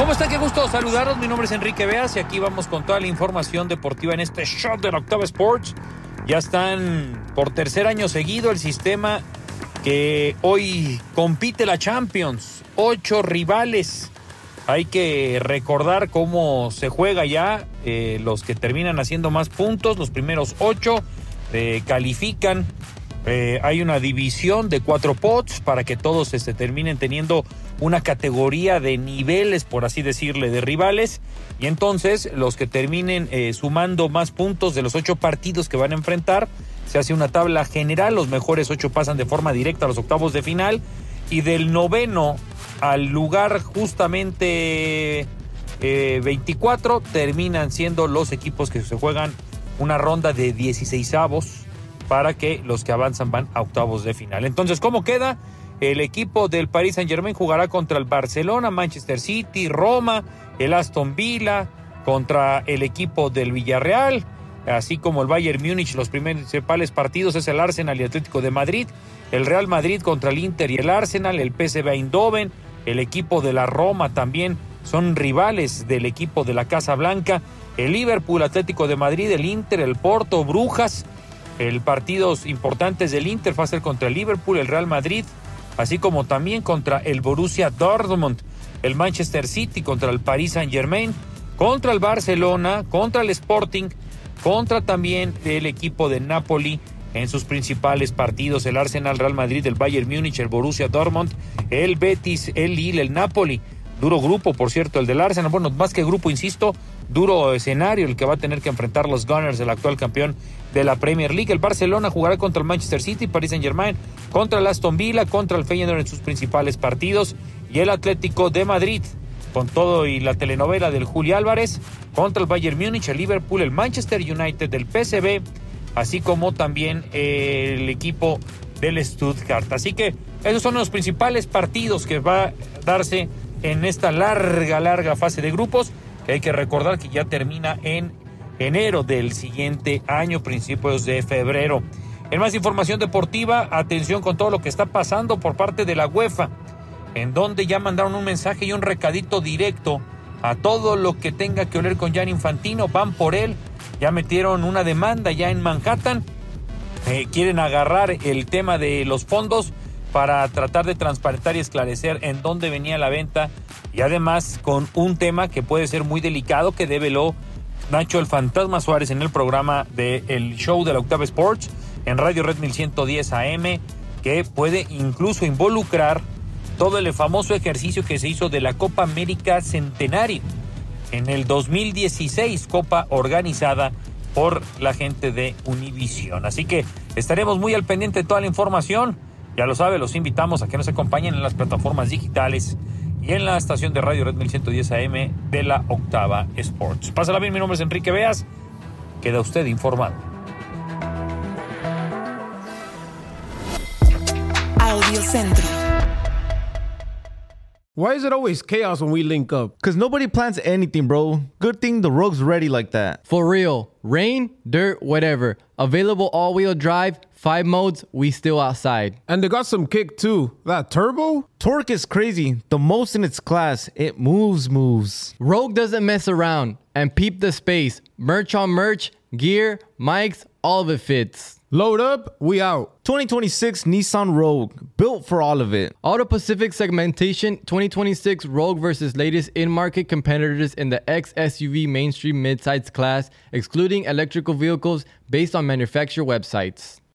¿Cómo están? Qué gusto saludarlos. Mi nombre es Enrique Beas y aquí vamos con toda la información deportiva en este show de la Octava Sports. Ya están por tercer año seguido el sistema que hoy compite la Champions. 8 rivales. Hay que recordar cómo se juega ya. Los que terminan haciendo más puntos, los primeros 8 califican. Hay una división de 4 pots para que todos terminen teniendo una categoría de niveles, por así decirle, de rivales. Y entonces los que terminen sumando más puntos de los 8 partidos que van a enfrentar, se hace una tabla general. Los mejores 8 pasan de forma directa a los octavos de final. Y del noveno al lugar justamente 24 terminan siendo los equipos que se juegan una ronda de 16avos para que los que avanzan van a octavos de final. Entonces, ¿cómo queda? El equipo del Paris Saint-Germain jugará contra el Barcelona, Manchester City, Roma, el Aston Villa, contra el equipo del Villarreal, así como el Bayern Múnich. Los principales partidos es el Arsenal y Atlético de Madrid, el Real Madrid contra el Inter y el Arsenal, el PSV Eindhoven, el equipo de la Roma también son rivales del equipo de la Casa Blanca, el Liverpool, Atlético de Madrid, el Inter, el Porto, Brujas. El partidos importantes del Inter va a ser contra el Liverpool, el Real Madrid, así como también contra el Borussia Dortmund, el Manchester City contra el Paris Saint-Germain, contra el Barcelona, contra el Sporting, contra también el equipo de Napoli en sus principales partidos, el Arsenal, Real Madrid, el Bayern Múnich, el Borussia Dortmund, el Betis, el Lille, el Napoli. Duro grupo, por cierto, el del Arsenal. Bueno, más que grupo, insisto, duro escenario el que va a tener que enfrentar los Gunners, el actual campeón de la Premier League. El Barcelona jugará contra el Manchester City, Paris Saint-Germain, contra el Aston Villa, contra el Feyenoord en sus principales partidos. Y el Atlético de Madrid, con todo y la telenovela del Juli Álvarez, contra el Bayern Múnich, el Liverpool, el Manchester United, el PSV, así como también el equipo del Stuttgart. Así que esos son los principales partidos que va a darse en esta larga fase de grupos, que hay que recordar que ya termina en enero del siguiente año, principios de febrero. En más información deportiva, atención con todo lo que está pasando por parte de la UEFA, en donde ya mandaron un mensaje y un recadito directo a todo lo que tenga que oler con Gianni Infantino. Van por él, ya metieron una demanda ya en Manhattan, quieren agarrar el tema de los fondos para tratar de transparentar y esclarecer en dónde venía la venta, y además con un tema que puede ser muy delicado que develó Nacho el Fantasma Suárez en el programa del show de la Octava Sports en Radio Red 1110 AM, que puede incluso involucrar todo el famoso ejercicio que se hizo de la Copa América Centenario en el 2016, copa organizada por la gente de Univisión. Así que estaremos muy al pendiente de toda la información. Ya lo sabe, los invitamos a que nos acompañen en las plataformas digitales y en la estación de Radio Red 1110 AM de la Octava Sports. Pásala bien, mi nombre es Enrique Beas. Queda usted informado. Audio Centro. Why is it always chaos when we link up? Because nobody plans anything, bro. Good thing the Rogue's ready like that. For real. Rain, dirt, whatever. Available all-wheel drive, 5 modes, we still outside. And they got some kick too. That turbo? Torque is crazy. The most in its class. It moves. Rogue doesn't mess around. And peep the space. Merch on merch, gear, mics, all of it fits. Load up, we out. 2026 Nissan Rogue. Built for all of it. Auto Pacific segmentation, 2026 Rogue versus latest in-market competitors in the X-SUV mainstream midsize class, excluding electrical vehicles based on manufacturer websites.